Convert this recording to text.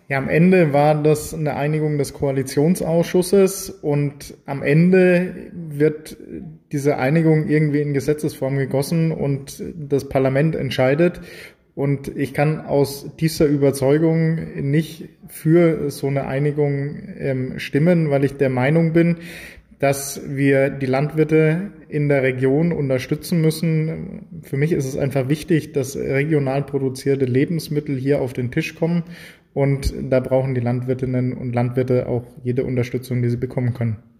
Ja, am Ende war das eine Einigung des Koalitionsausschusses und am Ende wird diese Einigung irgendwie in Gesetzesform gegossen und das Parlament entscheidet. Und ich kann aus dieser Überzeugung nicht für so eine Einigung stimmen, weil ich der Meinung bin, dass wir die Landwirte in der Region unterstützen müssen. Für mich ist es einfach wichtig, dass regional produzierte Lebensmittel hier auf den Tisch kommen. Und da brauchen die Landwirtinnen und Landwirte auch jede Unterstützung, die sie bekommen können.